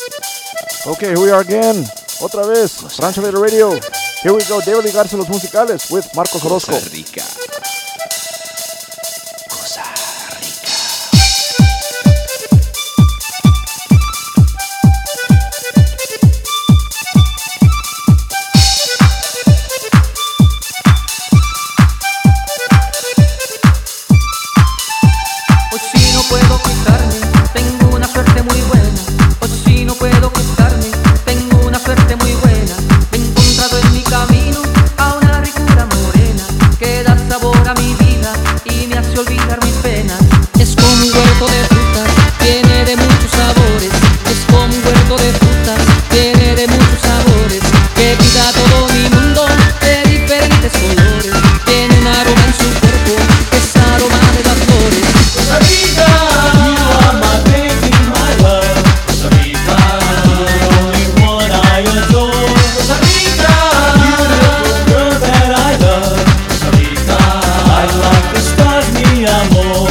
Okay, here we are again. Otra vez, Rancho Alegre Radio. Here we go, David Ligarza, los musicales with Marcos Orozco. Costa Rica. Hoy sí no puedo quitarme, tengo una suerte muy buena. Hoy sí no puedo quitarme, tengo una suerte muy buena. Me he encontrado en mi camino a una ricura morena que da sabor a mi vida y me hace olvidar mis penas. Es como un huerto de frutas, tiene de muchos sabores. Es como un huerto de frutas, tiene de muchos sabores, que pinta todo mi mundo de diferentes colores. Tiene un aroma en su cuerpo, es aroma de las flores. Costa Rica, you are my baby, my love. Costa Rica, the only one I adore. Costa Rica, beautiful girl that I love. Costa Rica, I'd like the stars, mi amor.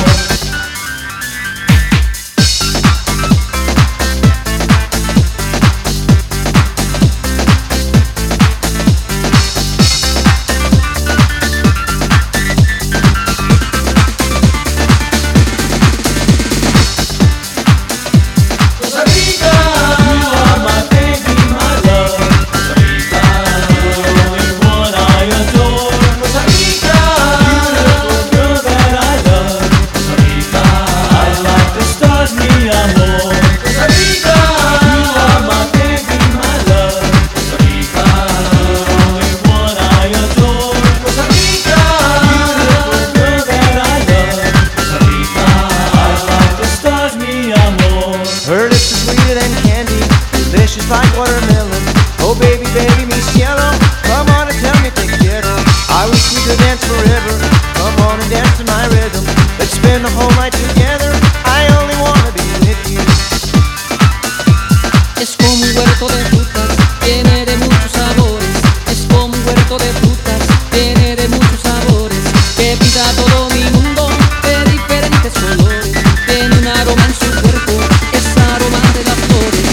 Costa Rica, you are my baby, my love. Costa Rica, the only one I adore. Costa Rica, beautiful girl that I love. Costa Rica, I'd like the stars, mi amor. Costa Rica, you are my baby, my love. Costa Rica, the only one I adore. Costa Rica, beautiful girl that I love. Costa Rica, I'd like the stars, mi amor. Her lips are sweeter than candy, delicious like watermelon. Oh baby, baby, mi cielo, come on and tell me te quiero. I wish we could dance forever, come on and dance to my rhythm. Let's spend the whole night together, I only wanna be with you. Es como un huerto de frutas, tiene de muchos sabores. Es como un huerto de frutas, tiene de muchos sabores, que pinta todo mi mundo de diferentes colores. Tiene un aroma en su cuerpo, es aroma de las flores.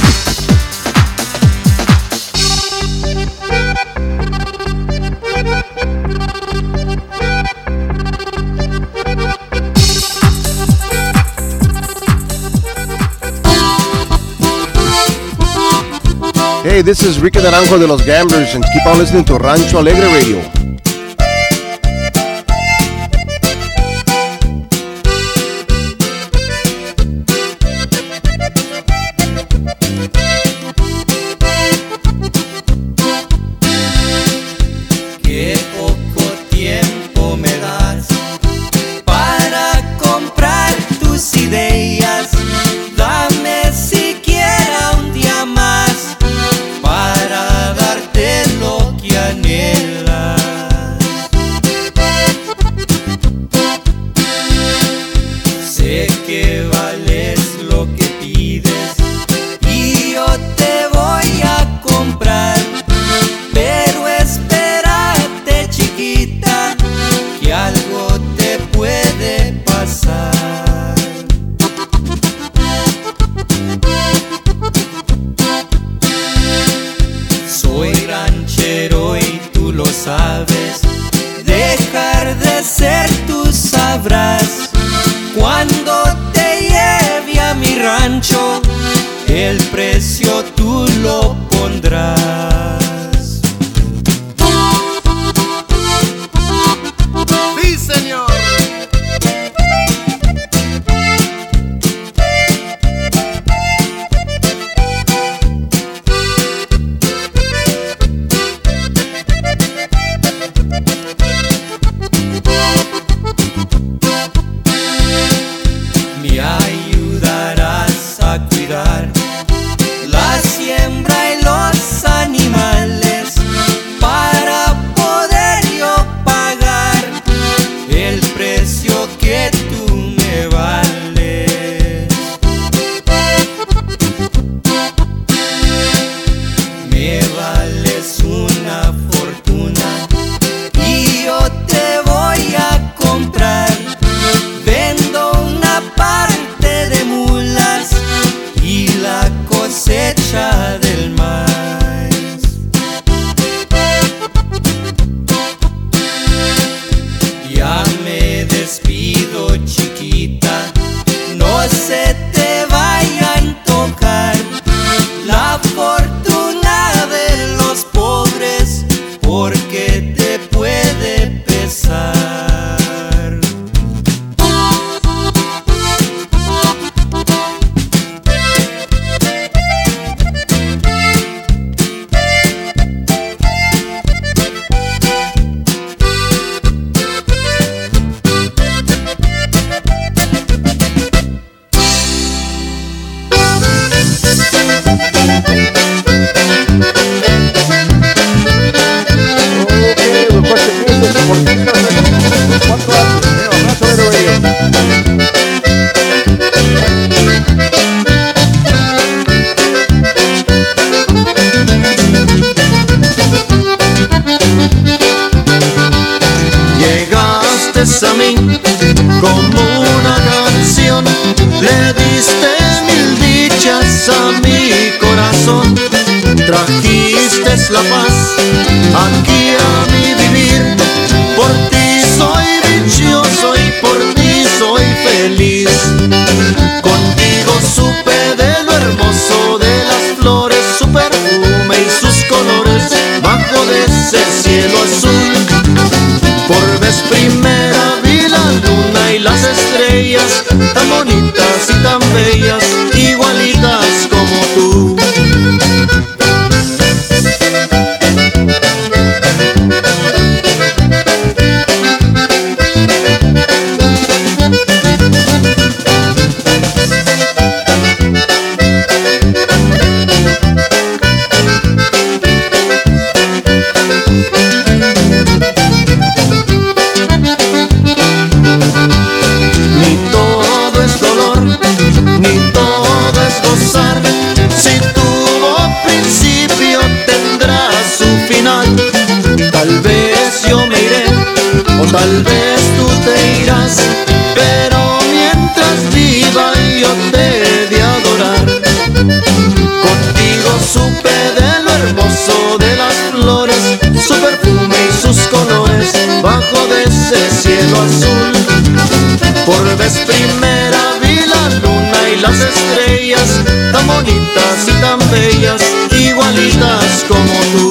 Hey, this is Ricky Naranjo de los Gamblers, and keep on listening to Rancho Alegre Radio. Qué poco tiempo me das para comprar tus ideas. Dame siquiera un día más para darte lo que anhelas. Sé que vales lo que pides y yo te voy a comprar. Pero espérate, chiquita, que algo te puede pasar. Soy ranchero y tú lo sabes. Dejar de ser tú sabrás. Cuando te lleve a mi rancho, el precio tú lo pondrás. Sí, señor. Me ayudarás a cuidar la siembra y los a mí como una canción, le diste mil dichas a mi corazón, trajiste la paz aquí a mi vivir. Por ti soy dichoso y por ti soy feliz. Contigo supe de lo hermoso de las flores, su perfume y sus colores bajo de ese cielo azul. Por vez primera vi la luna y las estrellas, tan bonitas y tan bellas, igualitas como tú. Tal vez tú te irás, pero mientras viva yo te he de adorar. Contigo supe de lo hermoso de las flores, su perfume y sus colores bajo de ese cielo azul. Por vez primera vi la luna y las estrellas, tan bonitas y tan bellas, igualitas como tú.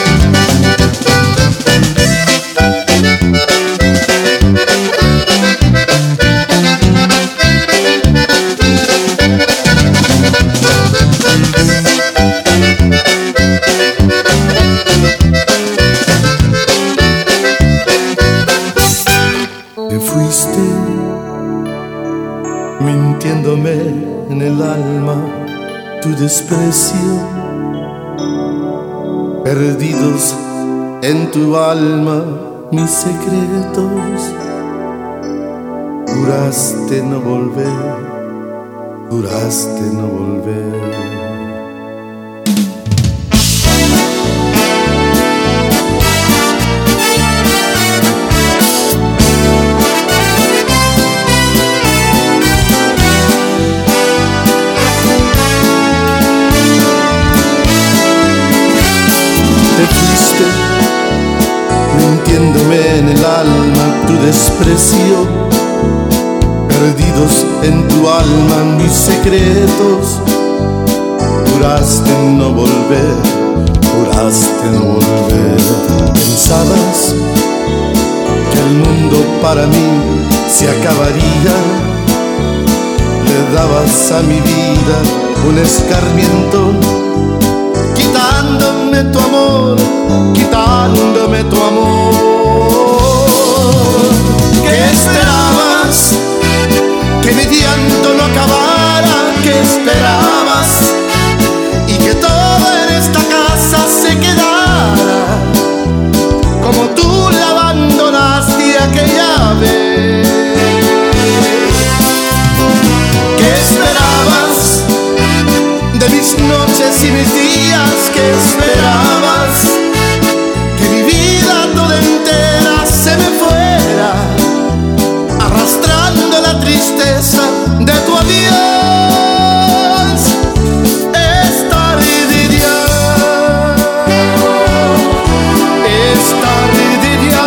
Mintiéndome en el alma tu desprecio, perdidos en tu alma mis secretos. Juraste no volver, juraste no volver. Te fuiste, mintiéndome en el alma tu desprecio, perdidos en tu alma mis secretos. Juraste no volver, juraste no volver. Pensabas que el mundo para mí se acabaría, le dabas a mi vida un escarmiento, quitándome tu amor, quitándome tu amor. ¿Qué esperabas? Que mi llanto no acabara. ¿Qué esperabas? Y que todo en esta casa se quedara como tú la abandonaste aquella vez. ¿Qué esperabas de mis noches y mis días? ¿Qué esperabas? Que mi vida toda entera se me fuera, arrastrando la tristeza de tu adiós. Es tarde ya, es tarde ya.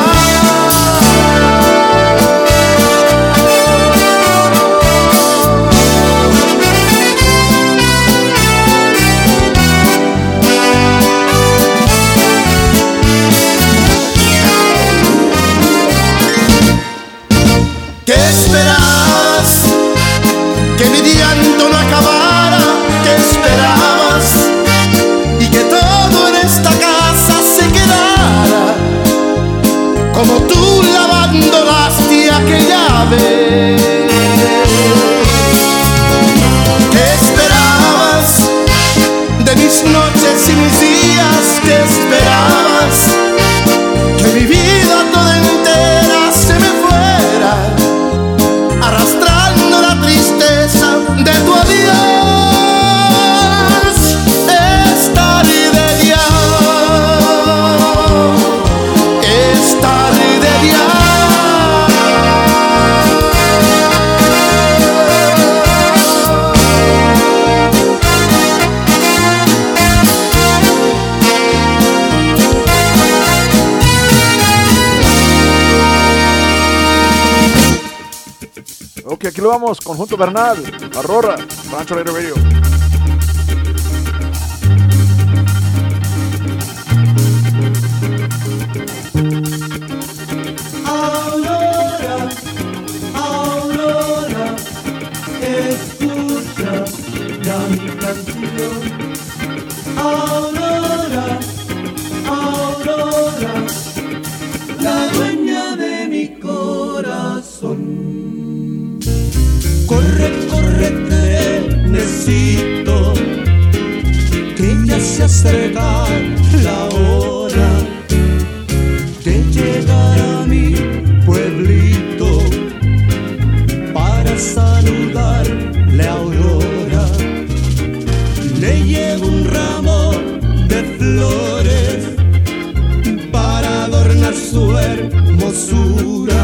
¿Qué esperabas? Que mi llanto no acabara. ¿Qué esperabas? Y que todo en esta casa se quedara como tú la abandonaste aquella vez. ¿Qué esperabas de mis noches y mis días? ¿Qué esperabas? Que mi vida toda entera se me fuera, arrastrando Ok, aquí lo vamos, Conjunto Bernal, Aurora, Rancho Alegre Radio. Aurora, Aurora, escucha ya mi canción. Aurora, Aurora, la dueña de mi corazón. Corre, corre, te necesito, que ya se acerca la hora de llegar a mi pueblito para saludarle a Aurora. Le llevo un ramo de flores para adornar su hermosura,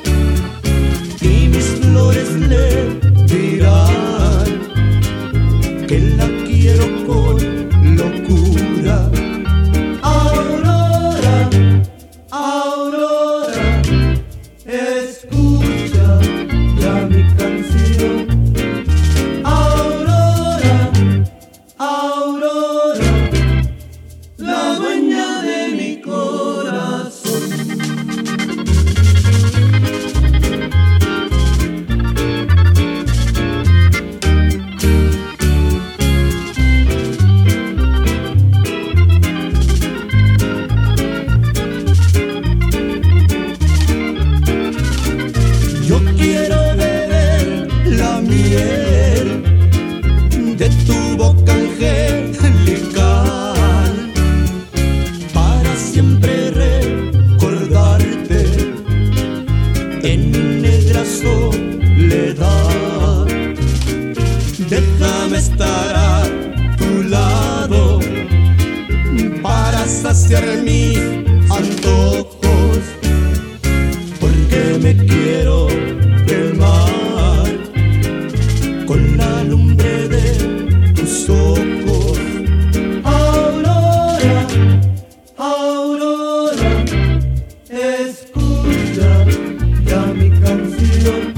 y mis flores le dirán que la quiero con locura. Aurora, Aurora, escucha ya mi canción. Aurora, Aurora, la dueña de mi corazón. Yo quiero beber la miel de tu boca angelical para siempre recordarte en mi negra soledad. Déjame estar a tu lado para saciar mis antojos, porque me quiero quemar con la lumbre de tus ojos. Aurora, Aurora, escucha ya mi canción.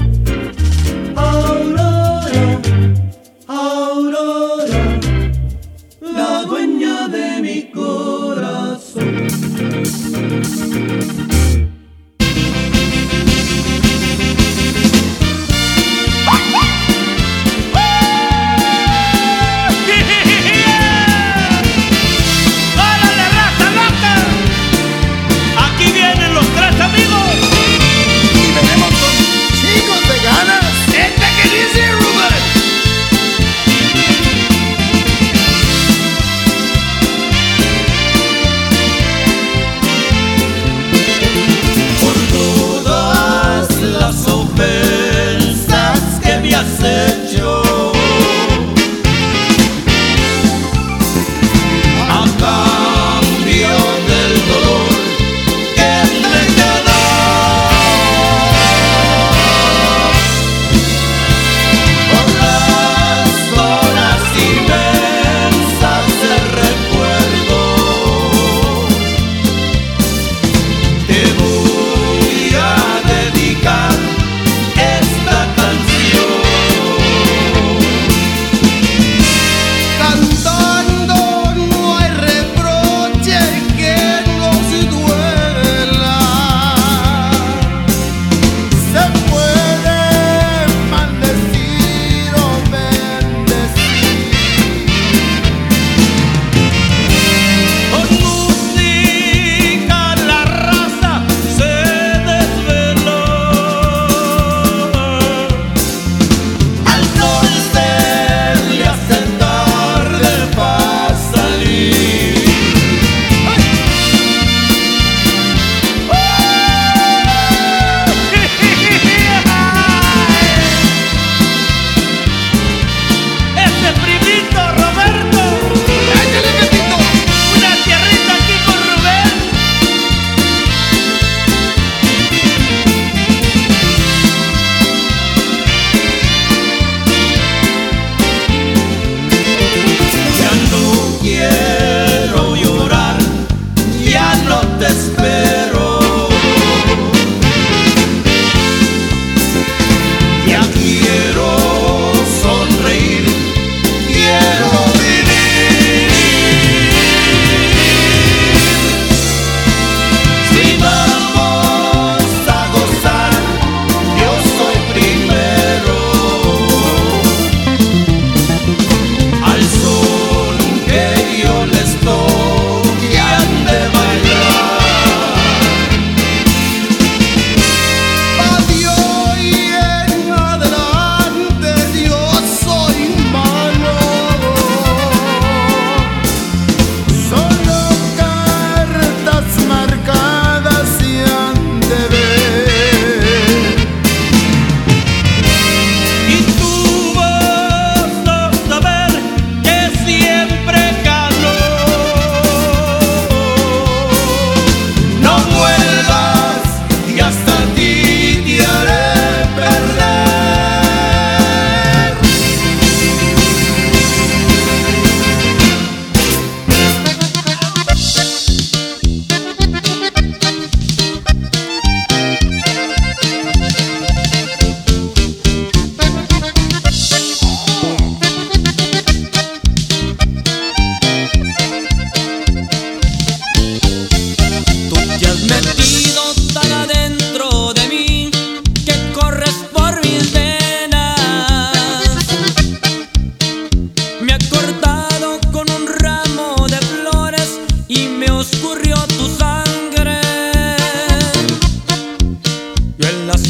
Aurora, Aurora, la dueña de mi corazón.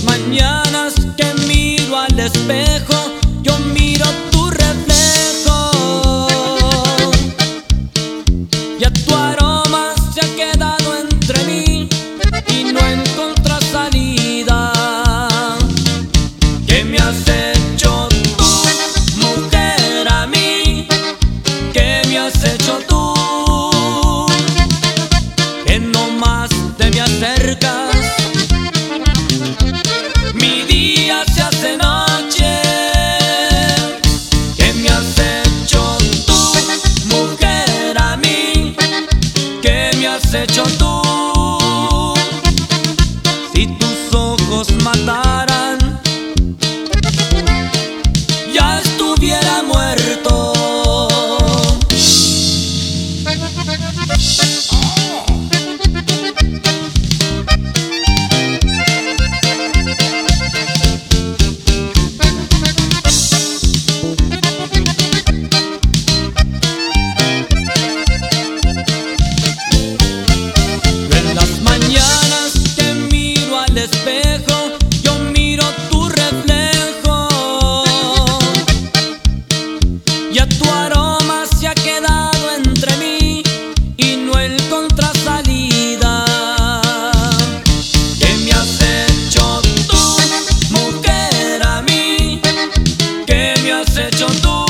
mañanas que miro al espejo, yo miro tu reflejo. Ya tu aroma se ha quedado entre mí y no encuentro salida. ¿Qué me has hecho tú, mujer, a mí? ¿Qué me has hecho tú? Que no más te me acercas. Mi día se hace noche. ¿Qué me has hecho tú, mujer, a mí? ¿Qué me has hecho tú? Si tus ojos mataran, ya estuviera muerto. En las mañanas que miro al espejo, yo miro tu reflejo. Ya tu aroma se ha quedado entre mí y no encuentro salida. ¿Qué me has hecho tú, mujer, a mí? ¿Qué me has hecho tú?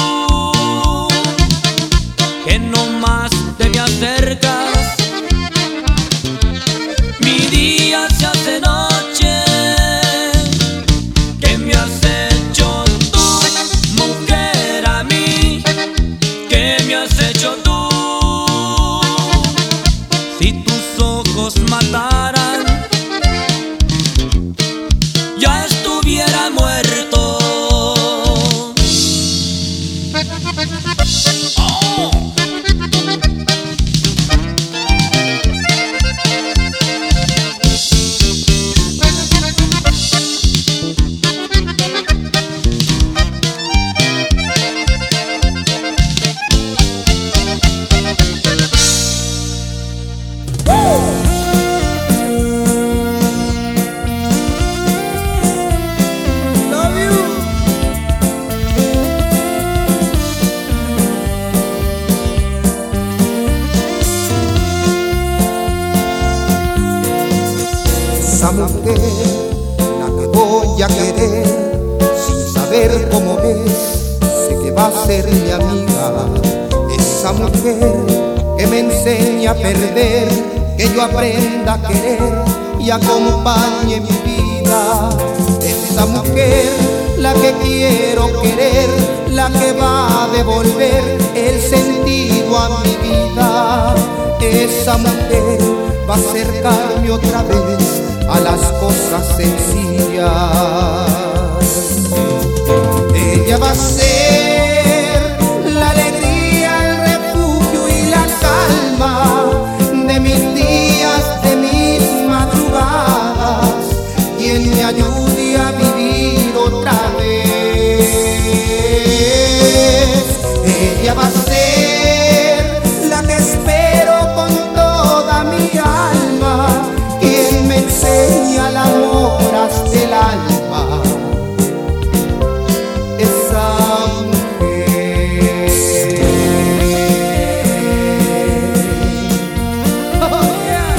Que no más te me acercas. Mi día se hace noche. ¿Qué me has hecho tú, mujer, a mí? ¿Qué me has hecho tú? Si tus ojos mataran, ya estuviera muerto. Esa mujer, la que voy a querer, sin saber cómo es, sé que va a ser mi amiga. Esa mujer que me enseña a perder, que yo aprenda a querer y acompañe mi vida. Esa mujer, la que quiero querer, la que va a devolver el sentido a mi vida. Esa mujer va a acercarme otra vez a las cosas sencillas. Ella va a ser la alegría, el refugio y la calma de mis días, de mis madrugadas, quien me ayude a vivir otra vez. Ella va a ser la que espero con toda mi alma, quien me enseña el amor hasta el alma. Esa mujer. Oh, yeah.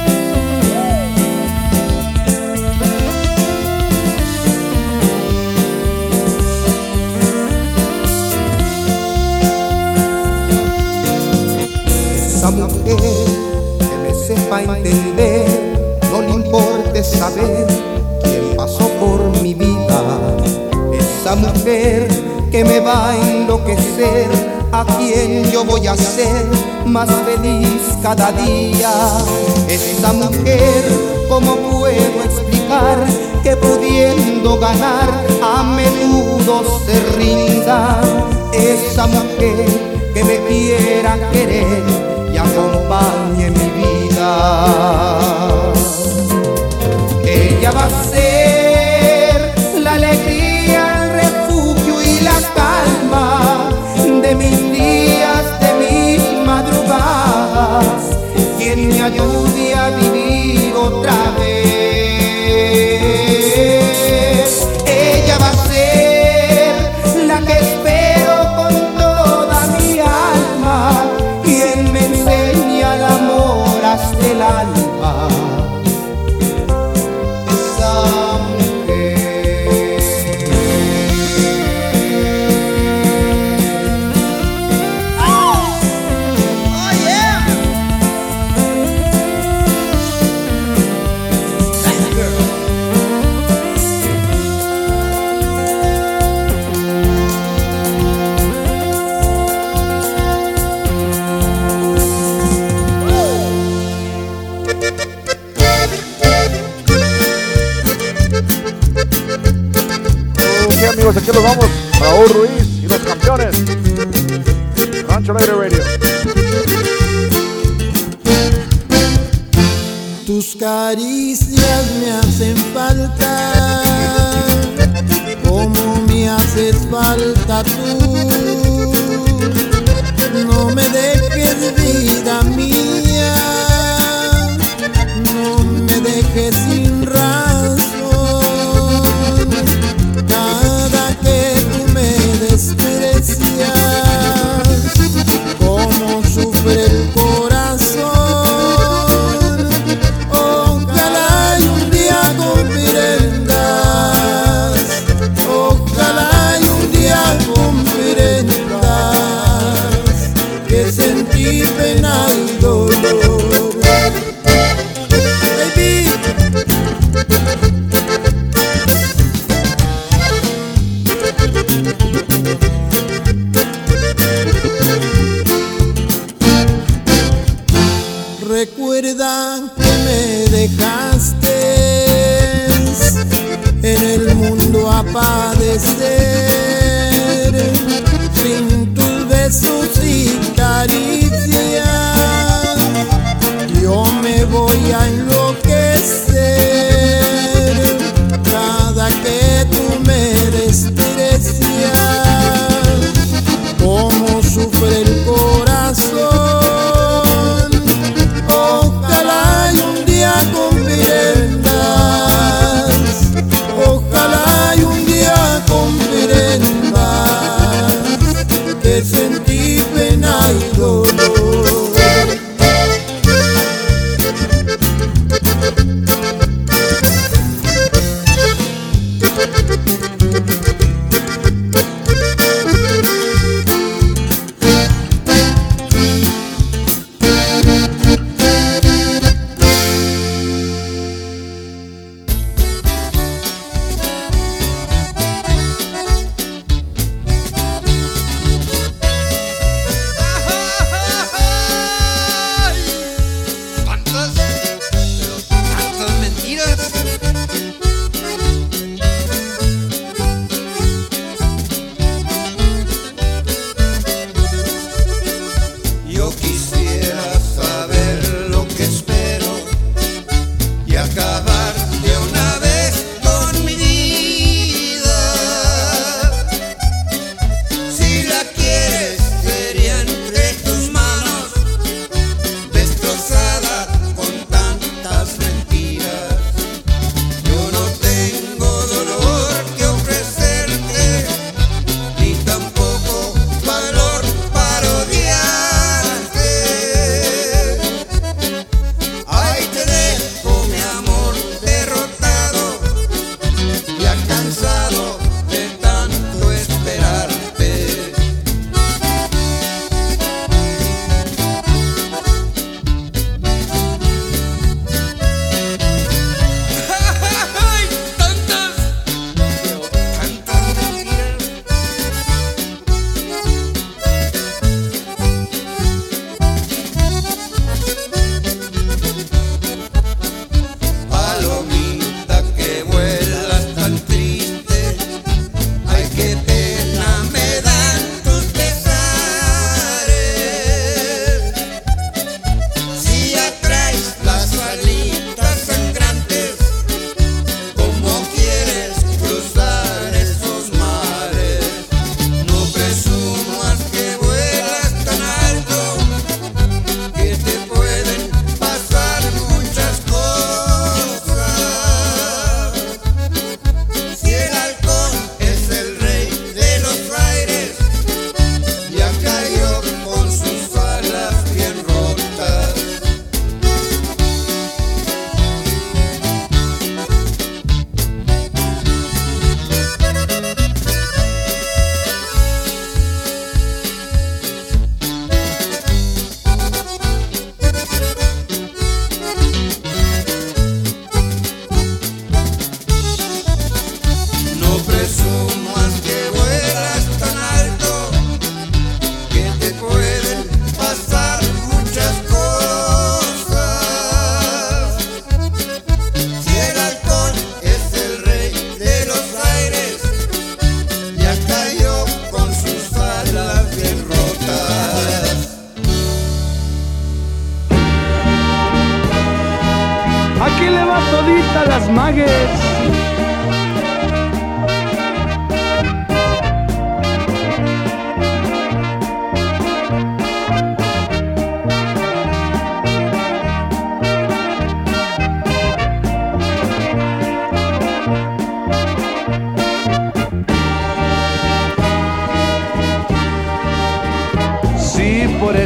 Esa mujer que me sepa entender, no le importe saber quién pasó por mi vida. Esa mujer que me va a enloquecer, a quien yo voy a ser más feliz cada día. Esa mujer, ¿cómo puedo explicar que pudiendo ganar a menudo se rinda? Esa mujer que me quiera querer y acompañe mi vida. Ella va a ser la alegría, el refugio y la calma de mis días, de mis madrugadas, quien me ayude a vivir otra vez. amigos, aquí nos vamos. Raúl Ruiz y los campeones. Rancho Alegre Radio. Tus caricias me hacen falta, como me haces falta tú. No me dejes, vida mía, no me dejes sin razón. Cada que tú me desprecias, como sufre el corazón. Ojalá y un día comprendas, ojalá y un día comprendas que sentí pena y dolor. Baby. Recuerda que me dejaste en el mundo a padecer, sin tus besos y caricias yo me voy a enloquecer. Cada que tú me desprecias, como sufre el corazón. Ojalá y un día comprendas, ojalá y un día comprendas que sentí pena y dolor.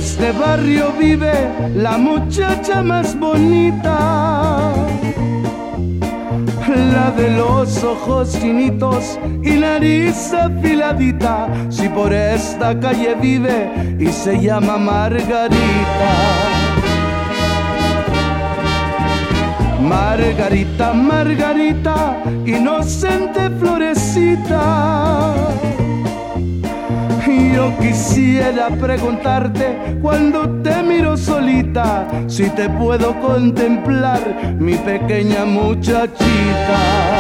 este barrio vive la muchacha más bonita, la de los ojos chinitos y nariz afiladita. Si por esta calle vive y se llama Margarita. Margarita, Margarita, inocente florecita. Yo quisiera preguntarte cuando te miro solita, si te puedo contemplar, mi pequeña muchachita.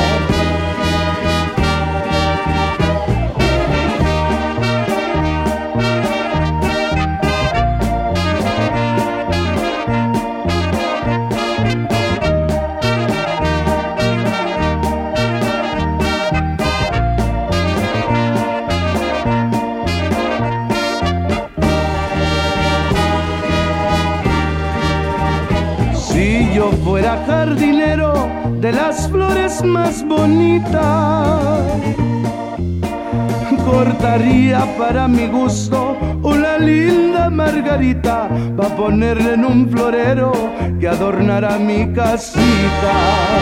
Si yo fuera jardinero de las flores más bonitas, cortaría para mi gusto una linda margarita pa' ponerle en un florero que adornará mi casita.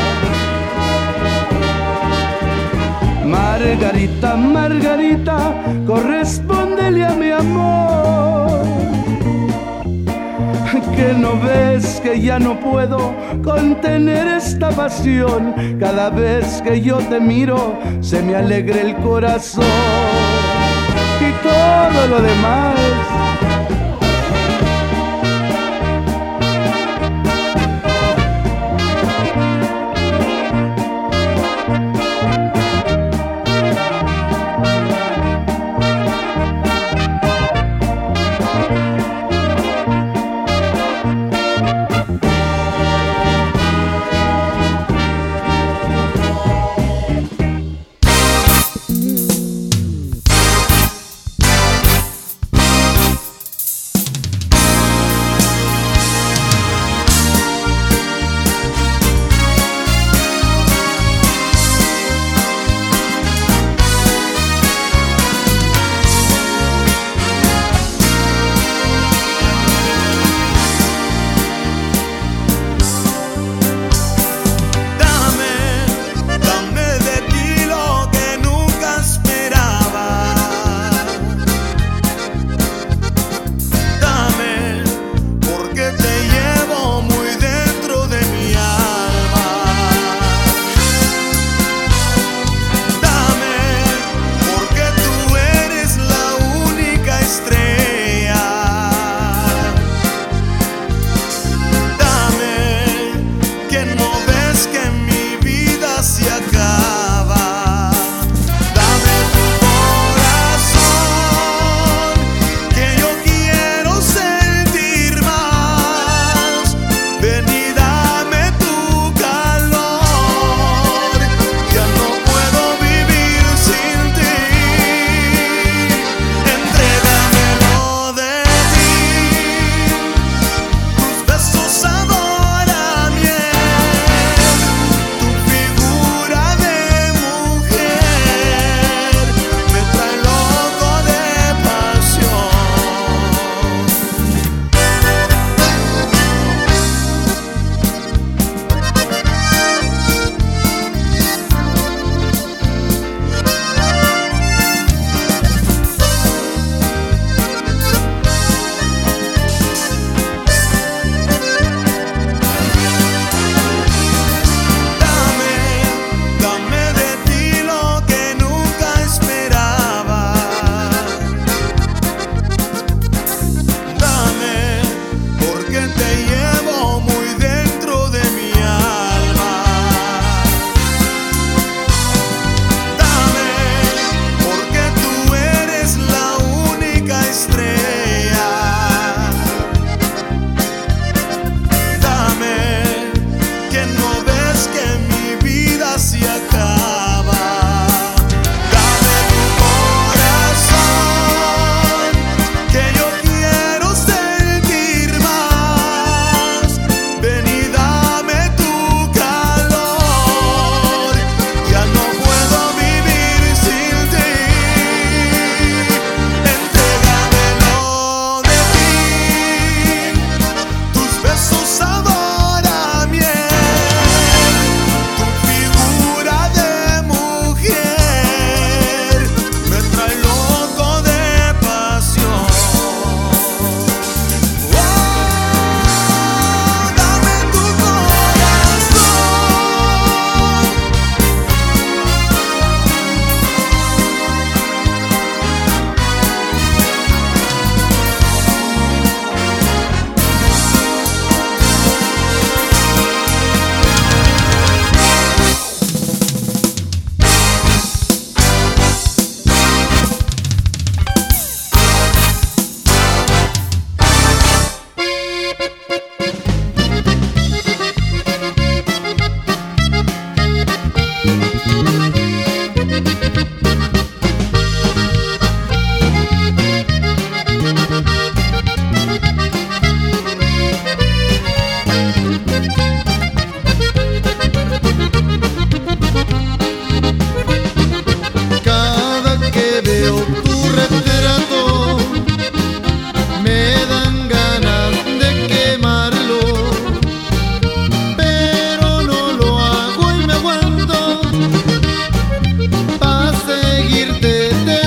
Margarita, Margarita, correspóndele a mi amor, que no ves que ya no puedo contener esta pasión. Cada vez que yo te miro se me alegra el corazón y todo lo demás.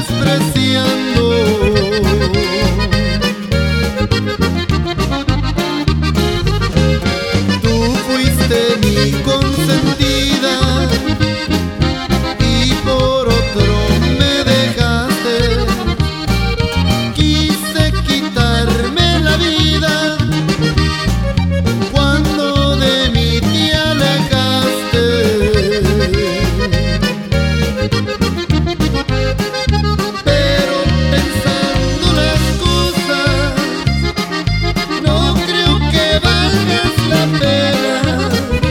despreciando. Tú fuiste mi consentida y por otro me dejaste. Quise quitarme la vida cuando de mí te alejaste. Pero pensando las cosas, no creo que valgas la pena.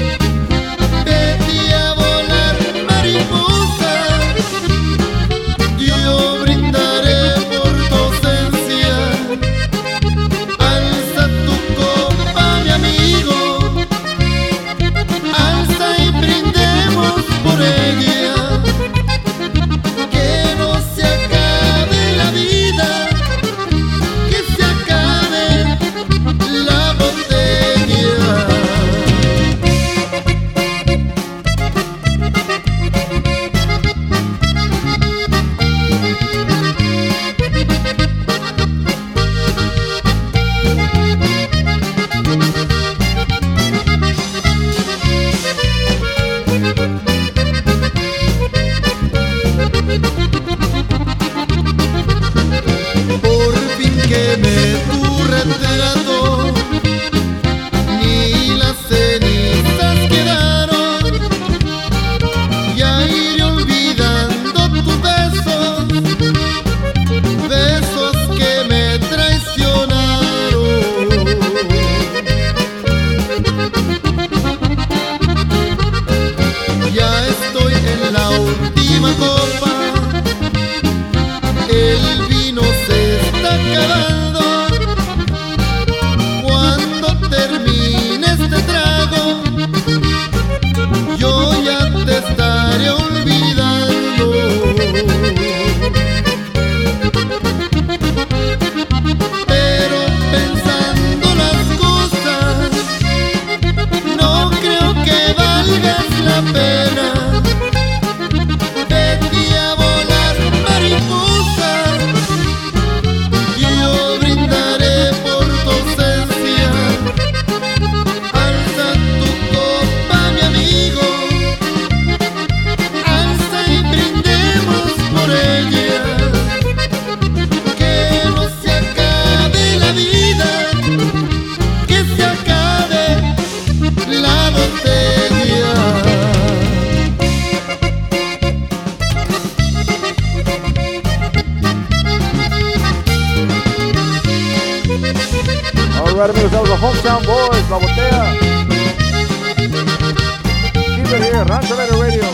Vete a volar, mariposa, yo brindaré por tu ausencia. Alza tu copa, mi amigo, alza y brindemos por ella. Que no se acabe la vida, que se acabe la botella. Por fin quemé tu retrato, ni las cenizas quedaron. Ya iré olvidando tus besos, besos que me traicionaron. Ya estoy en la última copa, el vino se está acabando. Cuando termine este trago, yo ya te estaré olvidando. Pero pensando las cosas, no creo que valgas la pena. Vete a volar, mariposa, yo brindaré por tu ausencia. Alza tu copa, mi amigo, alza y brindemos por ella. Que no se acabe la vida, que se acabe la botella. Alright, amigos, that was the Hometown Boys, La Botella. Keep it here, Rancho Later Radio.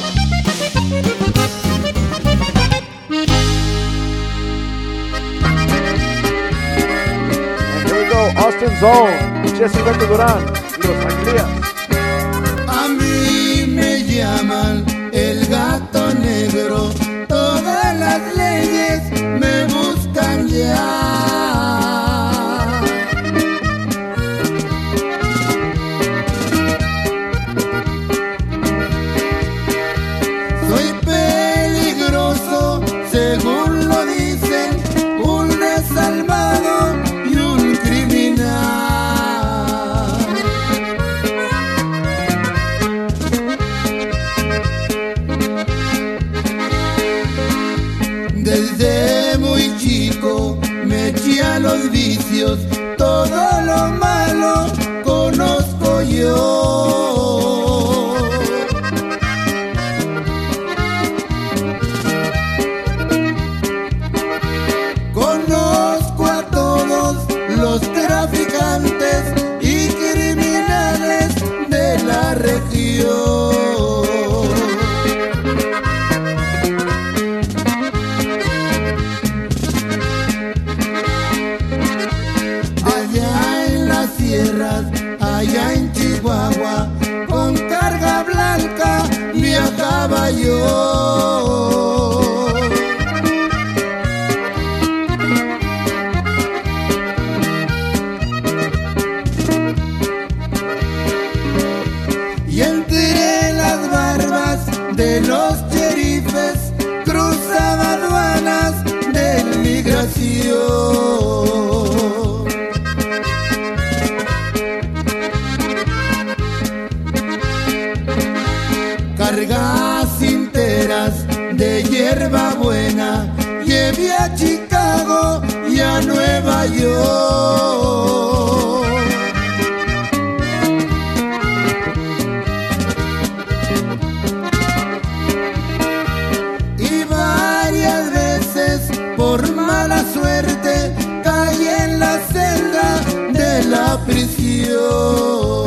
And here we go, Austin Zone, Jesse Beto Durán y Los Anglías. A mí me llaman el gato negro, todas las leyes me buscan ya. Soy peligroso, según lo dicen, un desalmado y un criminal. Desde muy chico me eché a los vicios, todo lo malo conozco yo. Conozco a todos los traficantes y criminales de la región. Allá en las sierras, allá en Chihuahua, traición. Cargas enteras de hierba buena llevé a Chicago y a Nueva York. Y varias veces por mala suerte caí en la celda de la prisión.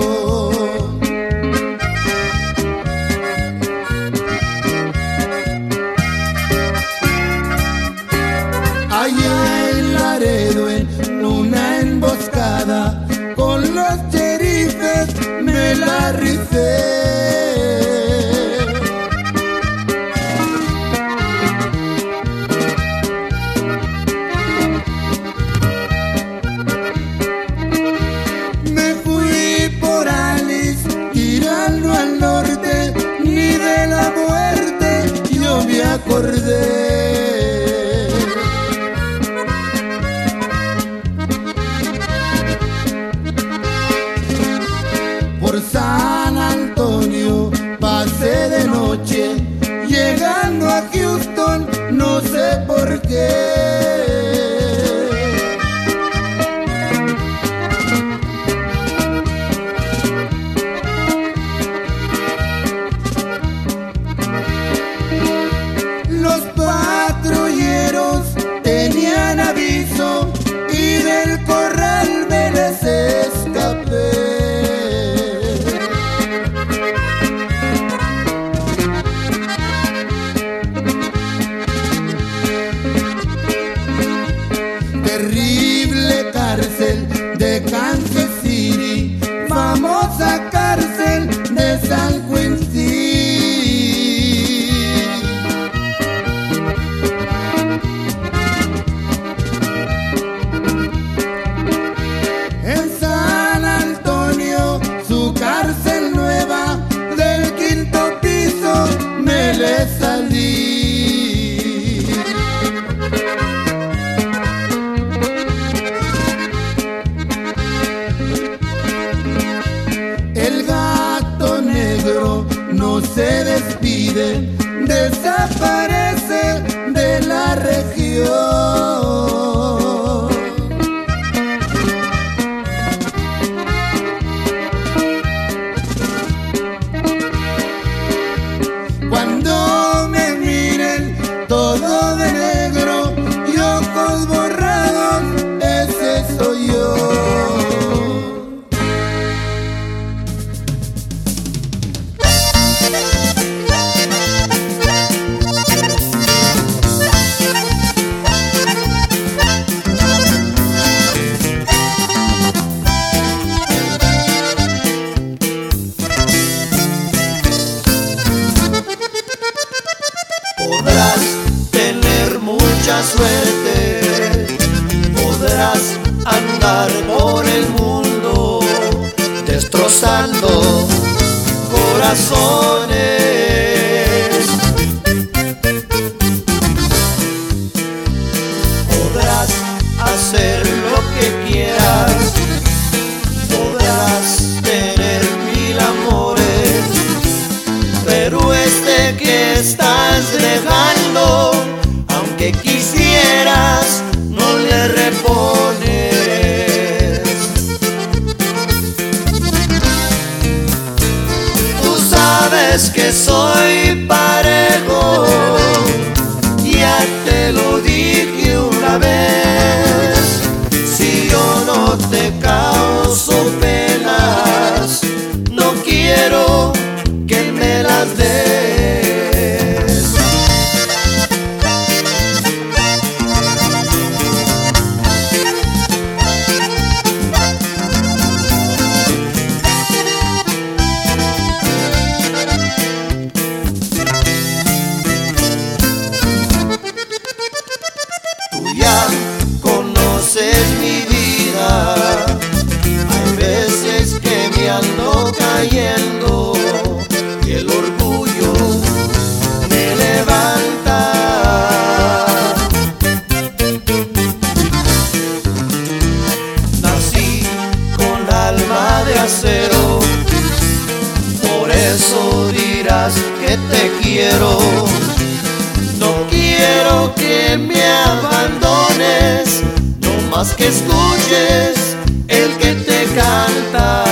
Allá en Laredo, en una emboscada, con los sheriffes me la rifé. Me fui por Alice, tirando al norte, ni de la muerte yo me acordé. Por San Antonio pasé de noche, llegando a Houston no sé por qué. Los patrulleros tenían aviso y del corral me les escapé. Terrible cárcel de Kansas City, famosa cárcel de San Quincy. En San Antonio, su cárcel nueva, del quinto piso me le salí. El gato negro no se despide, desaparece de la región. Cuando me miren todo de negro y ojos borrados, ese soy yo. Podrás tener mucha suerte, podrás andar por el mundo destrozando corazones. Podrás hacer lo que quieras, podrás tener mil amores, pero este que estás dejando, aunque quisieras, no le repones. Tú sabes que soy que me abandones, no más que escuches el que te canta.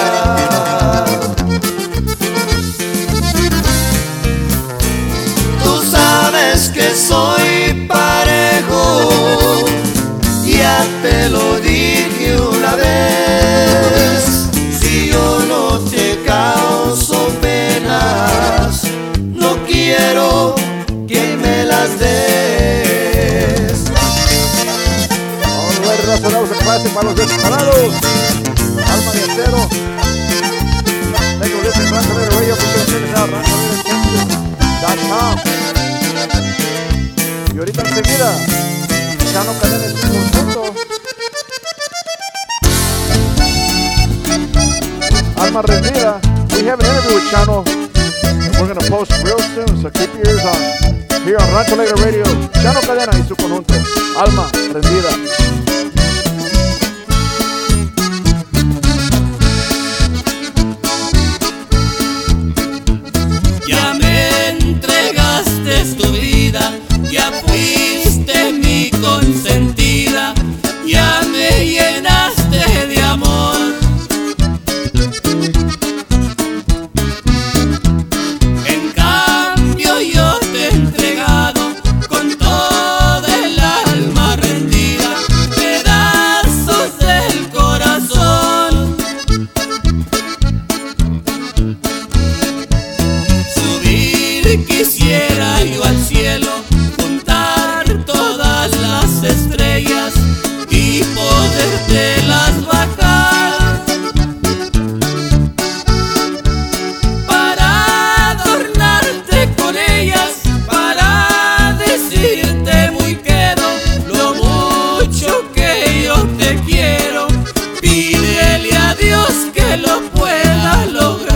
Tú sabes que soy parejo, ya te lo dije una vez. Si yo no te causo penas, no quiero que me las des. Alright, raza, that was a classic para los desesperados. Alma de Acero. Take a listen, Rancho Alegre Radio. Be sure to check us out, RanchoAlegre.com. Y ahorita enseguida, Chano Cadena en su conjunto. Alma Rendida. We have an interview with Chano. We're going to post real soon, so keep your ears on. Here on Rancho Alegre Radio, Chano Cadena y su conjunto, Alma Rendida. Ya me entregaste tu vida, ya fuiste mi consentida, ya me llenaste de amor. Quisiera yo al cielo juntar todas las estrellas y podértelas bajar para adornarte con ellas, para decirte muy quedo lo mucho que yo te quiero. Pídele a Dios que lo pueda lograr.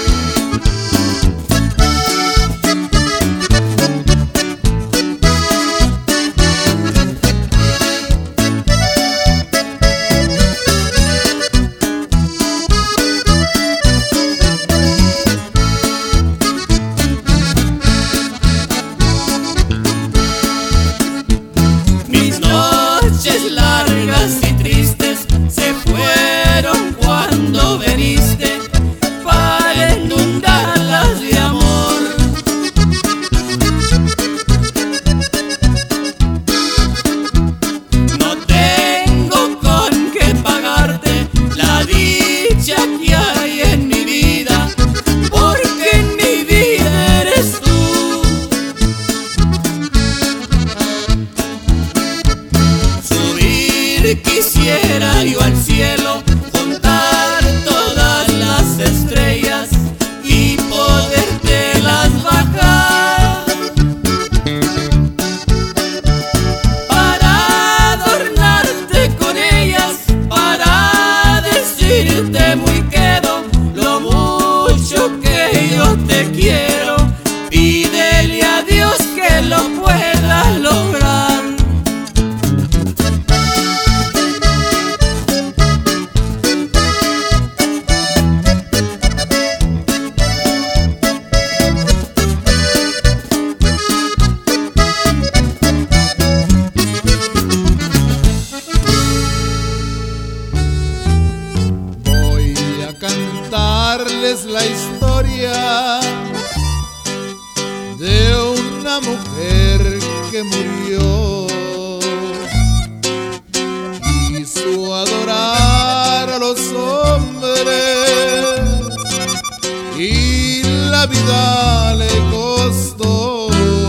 Mis noches largas y tristes se fueron cuando veniste para inundarlas de amor. No tengo con qué pagarte la dicha que hay en mi vida, porque en mi vida eres tú. Quisiera yo al cielo juntar todas las estrellas y podértelas bajar para adornarte con ellas, para decirte muy quedo lo mucho que yo te quiero. Pídele a Dios que lo pueda lograr. Cantarles la historia de una mujer que murió. Quiso adorar a los hombres y la vida le costó.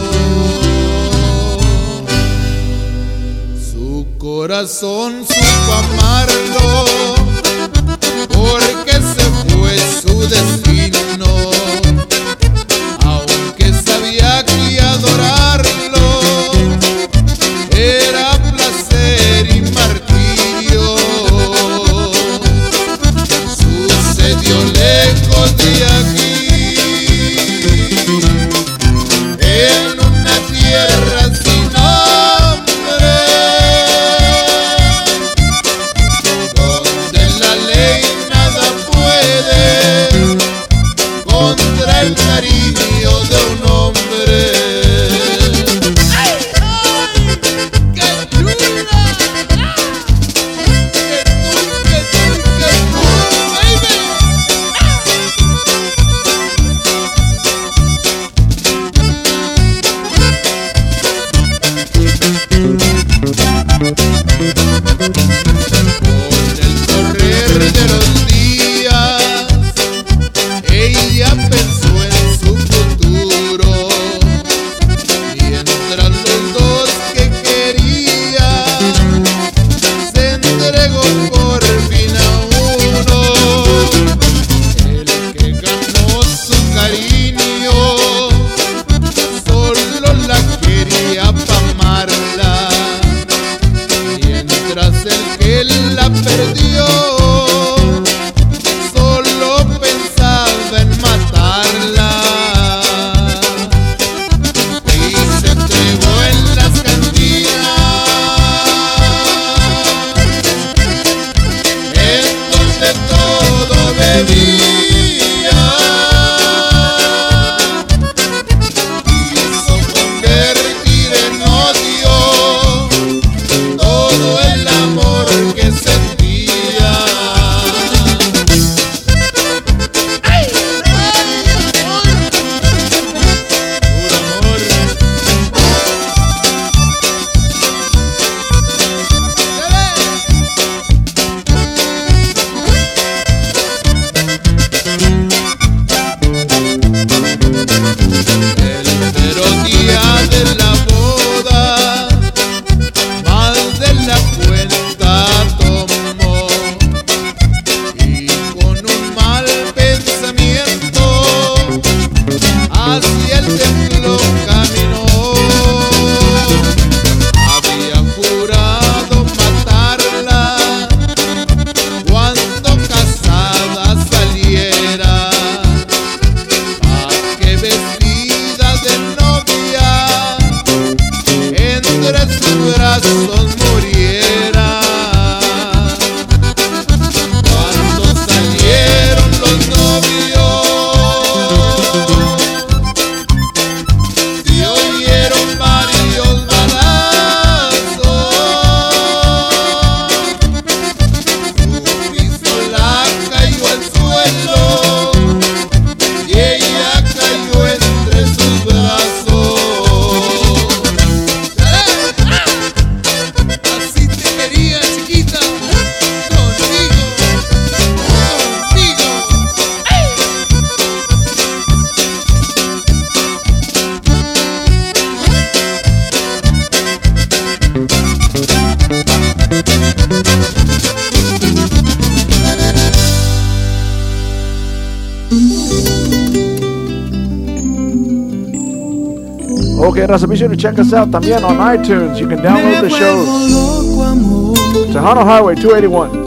Su corazón supo amarlo, porque se fue su destino, aunque sabía que adorarlo era placer y martirio. Sucedió lejos de aquí, en una tierra sin nombre, donde la ley nada puede sus brazos muriera. Cuando salieron los novios, se oyeron varios balazos. Su pistola cayó al suelo y ella cayó entre sus brazos. Así te quería, chiquita, contigo, contigo. Okay, raza, be sure to check us out también on iTunes. You can download the shows. Tejano Highway 281.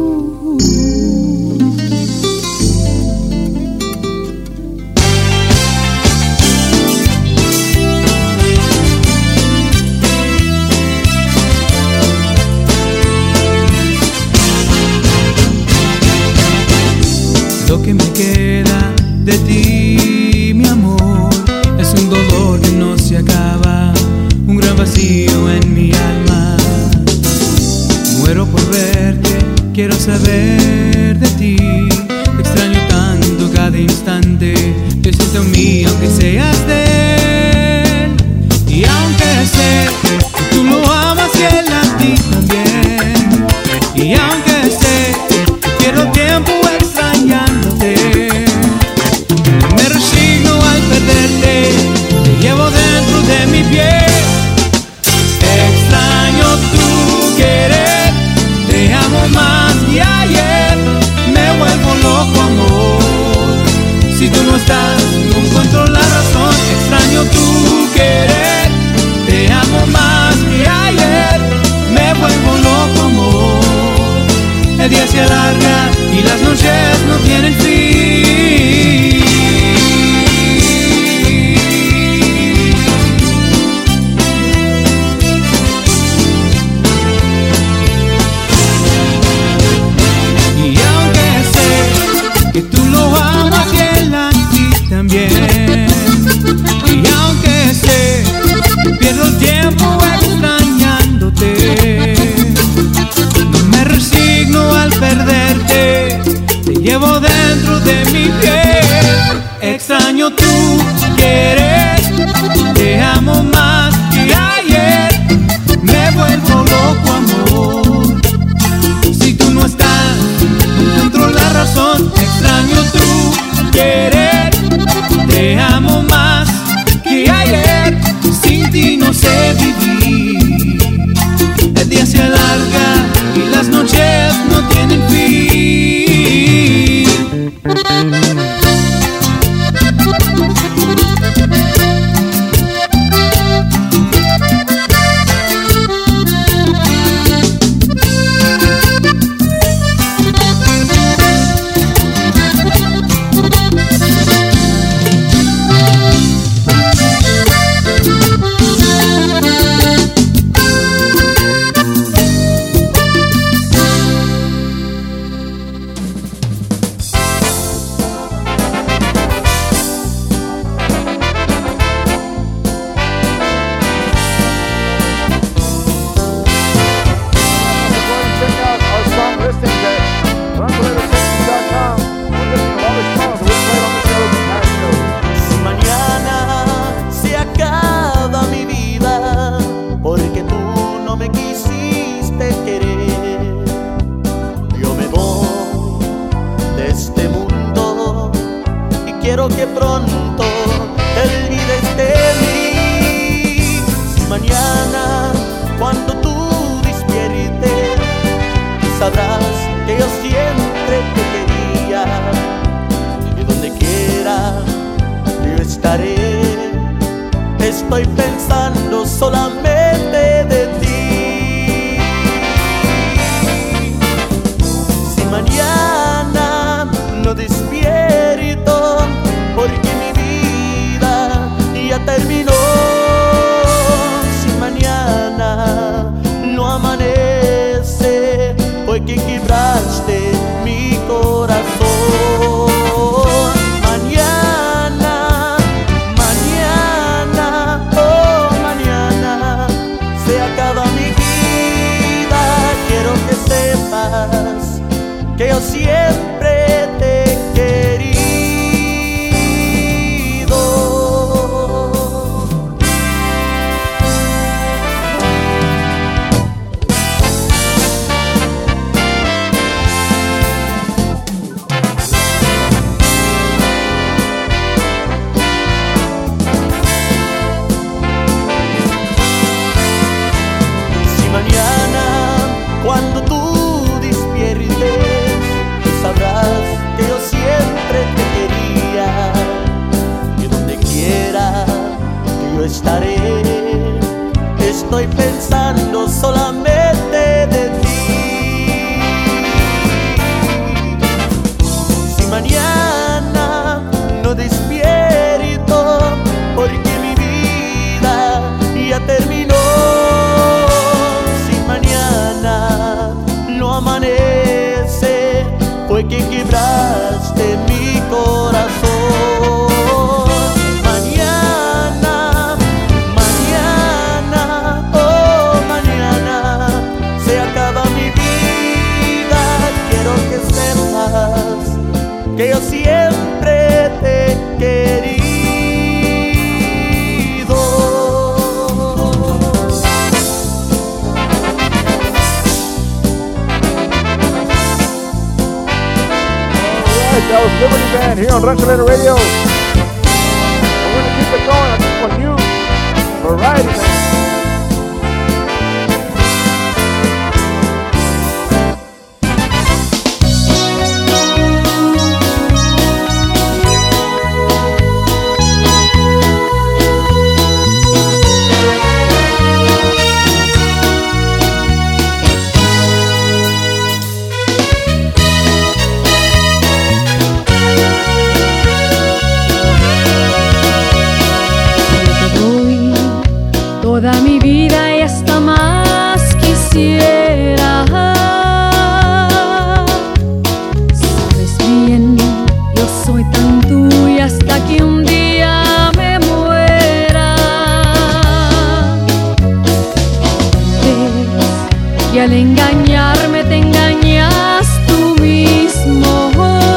Lo que me queda de ti, mi amor, es un dolor que no se acaba, un gran vacío en mi alma. Muero por verte, quiero saber de ti. Te extraño tanto cada instante, te siento mío aunque seas de él. Y aunque sé que tú lo amas y él a ti también, y aunque sé que pierdo tiempo extrañándote, me resigno al perderte, te llevo dentro de mi piel. Extraño tu querer, te amo más que ayer, me vuelvo loco, amor. Si tú no estás, no encuentro la razón. Extraño tu querer, te amo más que ayer, me vuelvo loco, amor. El día se alarga y las noches no tienen fin. Y aunque sé que tú lo amas y él a ti también, y aunque sé que pierdo el tiempo extrañándote, no me resigno al perderte, te llevo dentro de mi piel. Extraño tu querer, te amo más que ayer, me vuelvo loco, amor. Si tú no estás, no encuentro la razón. Extraño tu querer, te amo más que ayer, sin ti no sé vivir. El día se alarga y las noches no tienen fin. quiero que pronto te olvides de mí. Si mañana cuando tú despiertes sabrás que yo siempre te quería, y donde quiera yo estaré. Estoy pensando solamente de ti. Si mañana no despierto porque mi que yo siempre te he querido. Si mañana cuando tú despiertes sabrás que yo siempre te quería, y donde quiera que yo estaré, estoy pensando solamente de ti. Si mañana no despierto porque mi vida ya terminó, si mañana no amanece fue que quebraste mi corazón. Mañana, mañana, oh mañana, se acaba mi vida. Quiero que sepas que yo siempre te he querido. That was Liberty Band here on Rancho Later Radio. And we're going to keep it going on this one new variety band. Toda mi vida y hasta más quisiera. Sabes bien, yo soy tan tuya hasta que un día me muera. Ves que al engañarme te engañas tú mismo.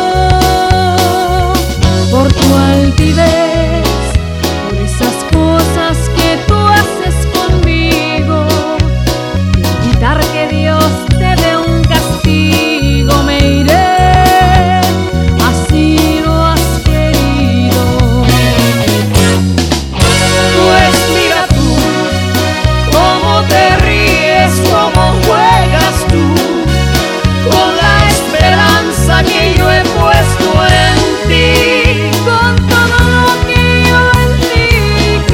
Por tu altivez, por esas cosas que tú haces conmigo, evitar que Dios te dé un castigo, me iré, así lo has querido. Pues mira tú, cómo te ríes, cómo juegas tú, con la esperanza que yo he puesto en ti, con todo lo que yo en ti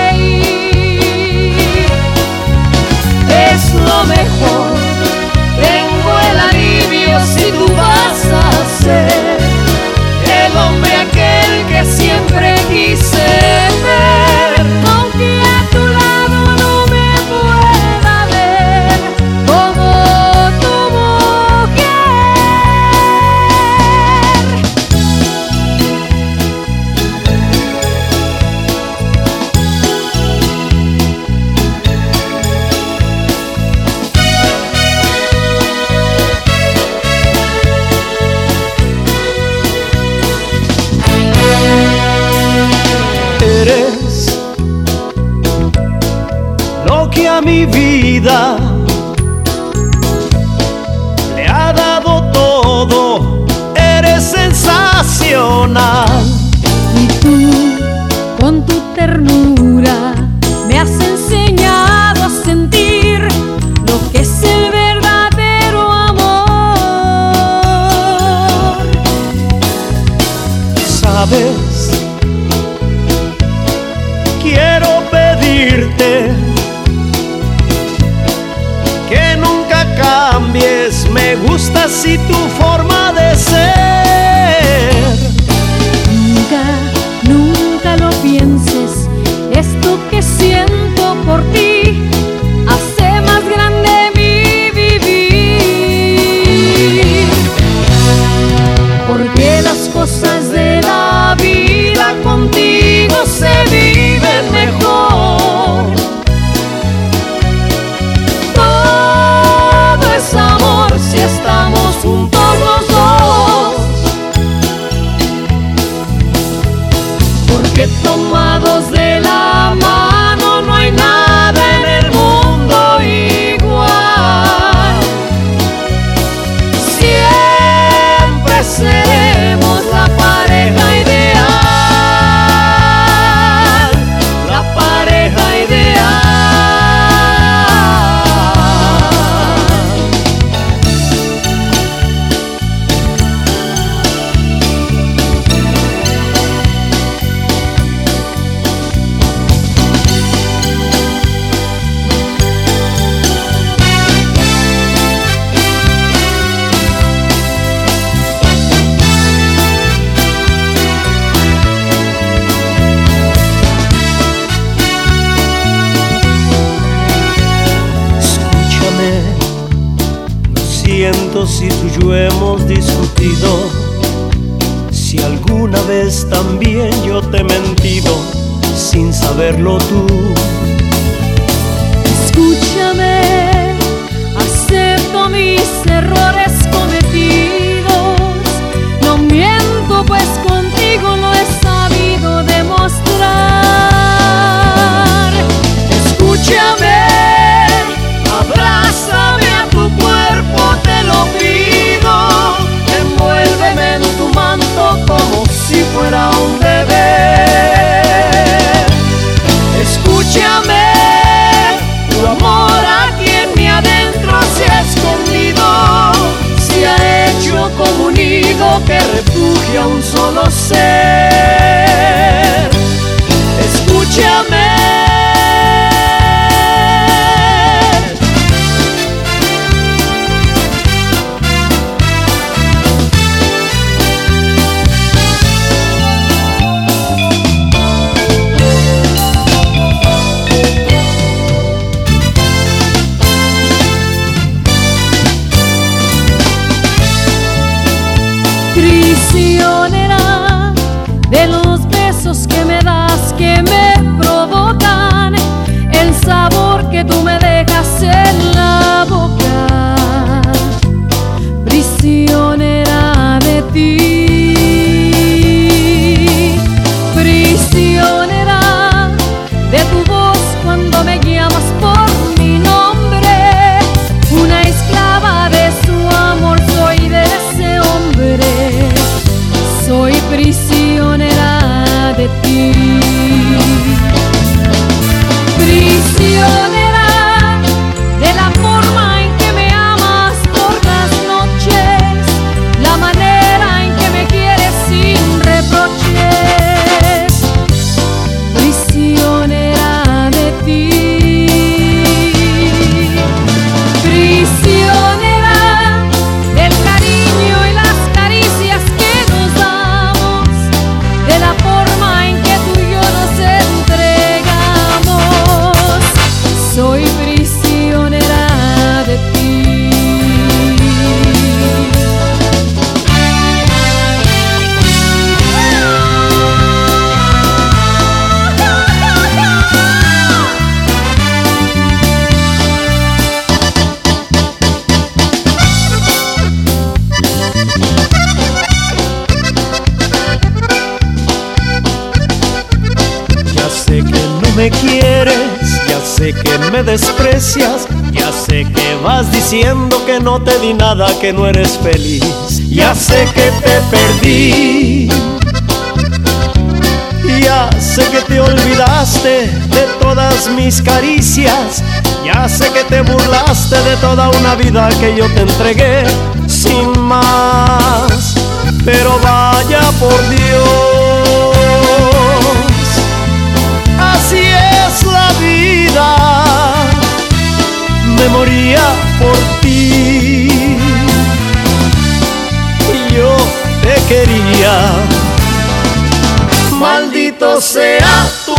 creí. Es lo mejor, tengo el alivio si tú vas a ser el hombre aquel que siempre quise ver, aunque a tu lado no me pueda ver como tu mujer. Eres lo que a mi vida le ha dado todo. Eres sensacional. Y tú, con tu ternura, me has enseñado a sentir lo que es el verdadero amor. Sabes, quiero pedirte que nunca cambies. Me gusta así tu forma de ser. Nunca, nunca lo pienses, esto que siento por ti hace más grande mi vivir. Porque las cosas de la vida contigo se viven mejor. Todo es amor si estamos juntos los siento si tú y yo hemos discutido, si alguna vez también yo te he mentido sin saberlo tú. Escúchame, acepto mis errores cometidos. No miento, pues contigo lo he sabido demostrar. Escúchame, abrázame a tu cuerpo, te lo pido. Envuélveme en tu manto como si fuera un bebé. Escúchame, tu amor aquí en mi adentro se ha escondido, se ha hecho como un nido que refugia un solo ser. Escúchame. Prisionera de los besos que me das, que me provocan el sabor que tú me dejas en la boca. Prisionera de ti, prisionera de tu voz cuando me llamas por mi nombre. Una esclava de su amor soy, de ese hombre. Soy prisionera de ti. Prisionera de la forma en que me amas por las noches, la manera en que me quieres sin reproches. Prisionera de ti. Prisionera del cariño y las caricias que nos damos, de la forma en que tú y yo nos entregamos. Soy prisionera de ti. Ya sé que no me quieres, ya sé que me desprecias, ya sé que vas diciendo que no te di nada, que no eres feliz. Ya sé que te perdí, ya sé que te olvidaste de todas mis caricias, ya sé que te burlaste de toda una vida que yo te entregué sin más. Pero vaya por Dios, así es la vida, me moría por ti y yo te quería. Maldito sea tu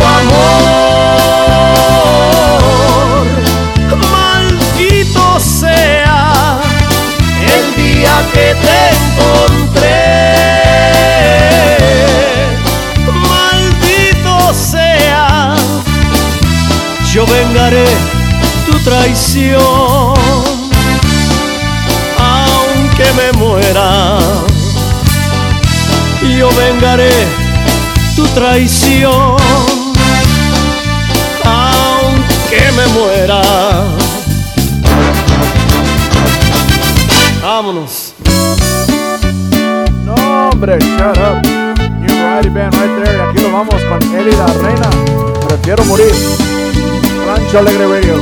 amor, maldito sea el día que te encontré. Maldito sea, yo vengaré tu traición, aunque me muera. Yo vengaré tu traición, aunque me muera. Vámonos. No, hombre, shut up. New Variety Band right there. Y aquí lo vamos con Eli la Reina. Prefiero morir. Rancho Alegre Radio.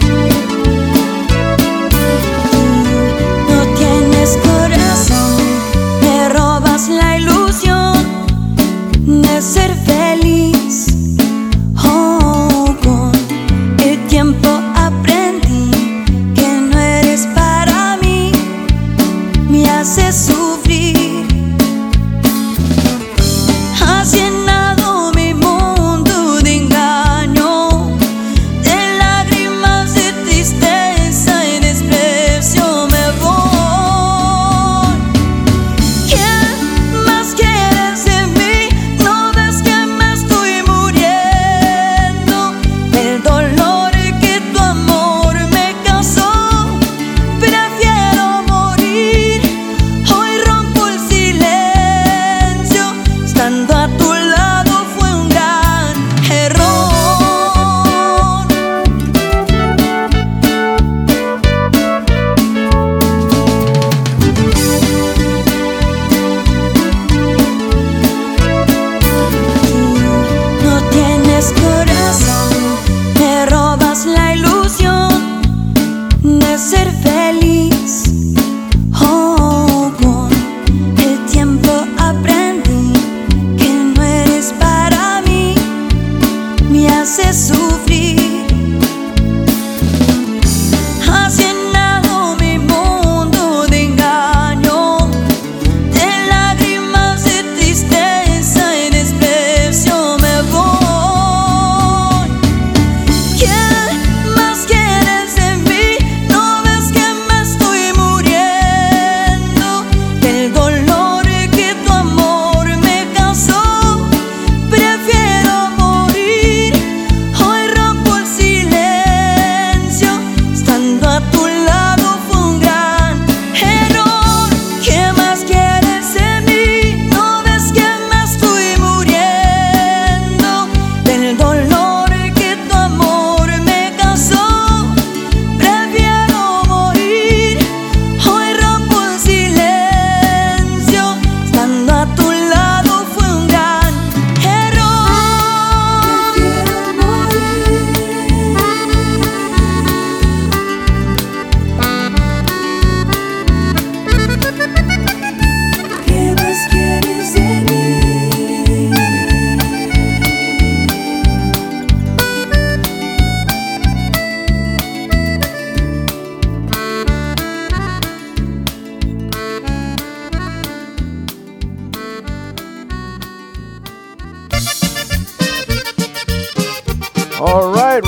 No tienes corazón, me robas la ilusión de ser feliz. Oh, con el tiempo aprendí que no eres para mí, me haces sufrir. Has llenado mi mundo de engaño, de lágrimas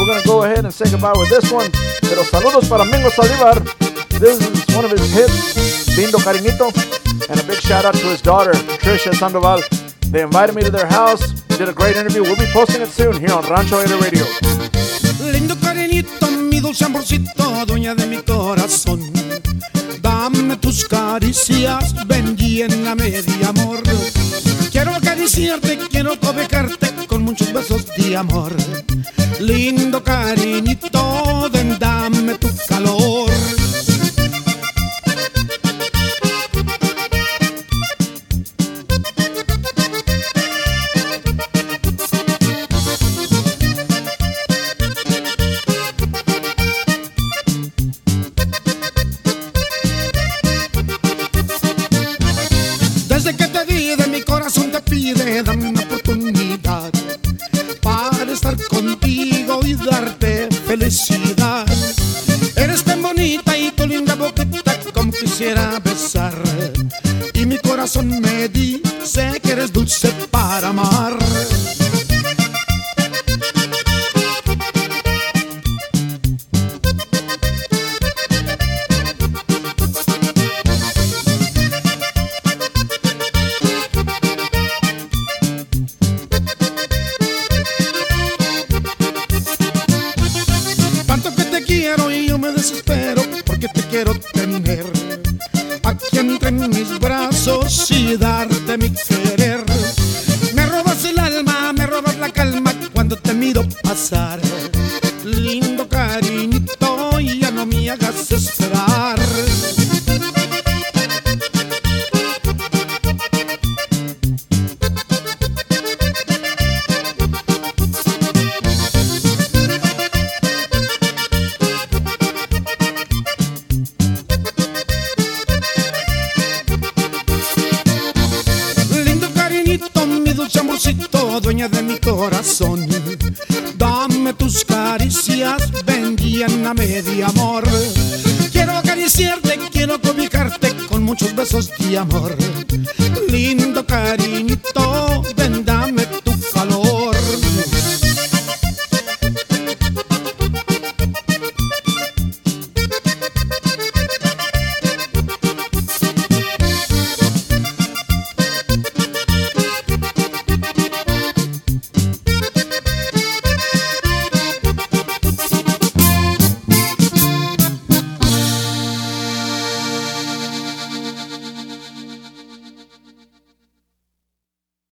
going to go ahead and say goodbye with this one. Pero saludos para Mingo Saldívar. This is one of his hits, Lindo Cariñito. And a big shout out to his daughter, Trisha Sandoval. They invited me to their house, did a great interview. We'll be posting it soon here on Rancho Alegre Radio. Lindo cariñito, mi dulce amorcito, dueña de mi corazón. Dame tus caricias, ven y lléname de amor. Quiero acariciarte, quiero cobijarte con muchos besos de amor. Lindo cariñito, ven, dame tu calor. Desde que te vi de mi corazón te pide, dame una oportunidad para estar contigo y darte felicidad. Eres tan bonita y tu linda boquita como quisiera besar. Y mi corazón me dice que eres dulce para amar. Desespero porque te quiero tener aquí entre mis brazos y darte mi querer. Me robas el alma, me robas la calma cuando te miro pasar. Lindo cariñito, ya no me hagas esperar. Dueña de mi corazón, dame tus caricias, ven, lléname de amor. Quiero acariciarte, quiero cobijarte con muchos besos de amor. Lindo cariñito,